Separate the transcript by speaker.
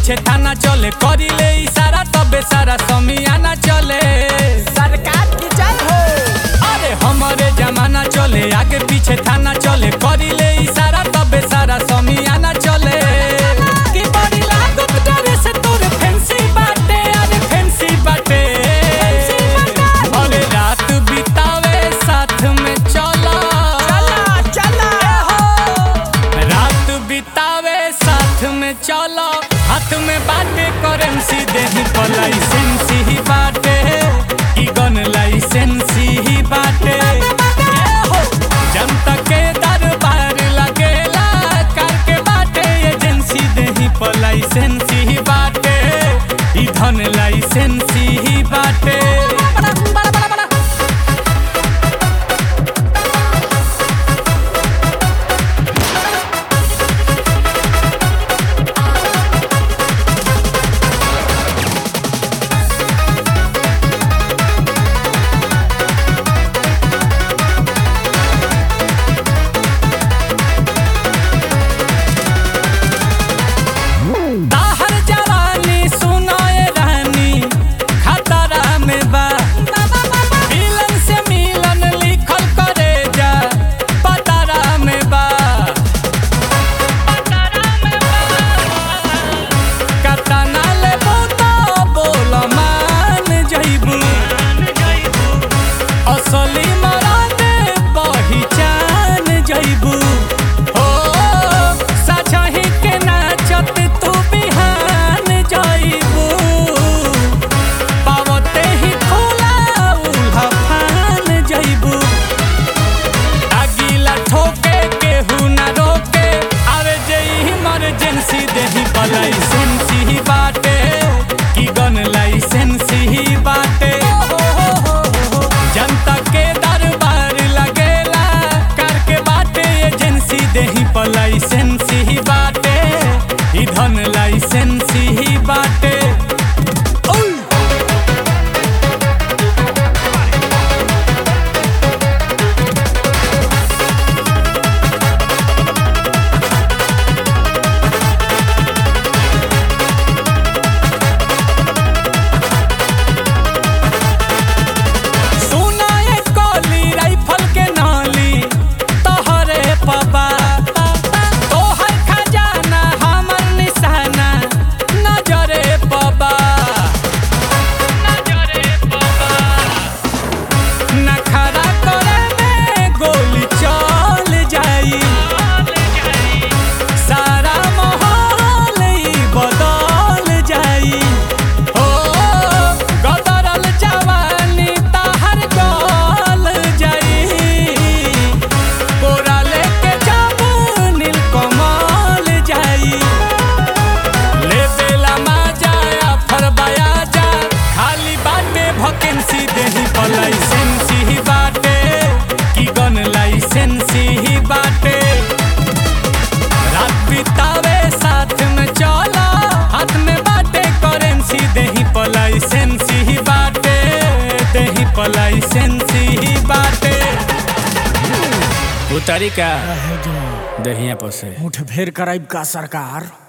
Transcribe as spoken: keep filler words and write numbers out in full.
Speaker 1: पीछे थाना चले, करिले इशारा तबे सारा समियाना चले।
Speaker 2: सरकार की जय हो।
Speaker 1: अरे हमारे जमाना चले, आगे पीछे थाना चले, करिले इशारा तबे सारा समियाना चले। कि बड़ी लागत डरे से तोरे फैंसी बाटे, अरे फैंसी बाटे। अरे रात बितावे साथ में चला,
Speaker 2: चला चला
Speaker 1: रात बितावे साथ में चलो, हाथ में बाटे करेंसी, देही पर लाइसेंसी ही बाटे, की गन लाइसेंसी ही बाटे। जनता के दरबार लगेला, करके बाटे एजेंसी, देही पर लाइसेंसी ही बाटे, ई धन लाइसेंसी ही बाटे। लाइसेंसी ही बाटे, की गन लाइसेंसी ही बाटे। जनता के दरबार लगेला, करके बाटे एजेंसी, देही पर लाइसेंसी ही बाटे, ई धन लाइसेंसी ही बाटे। लाइसेंसी ही बाटे, की गन लाइसेंसी ही बाटे। रात बितावे साथ में चला, हाथ में बाटे करेंसी, देही पर लाइसेंसी ही बाटे, देही पर लाइसेंसी ही बाटे। उतारी का दहिया पर से
Speaker 2: मुठ फेर कराइब का सरकार।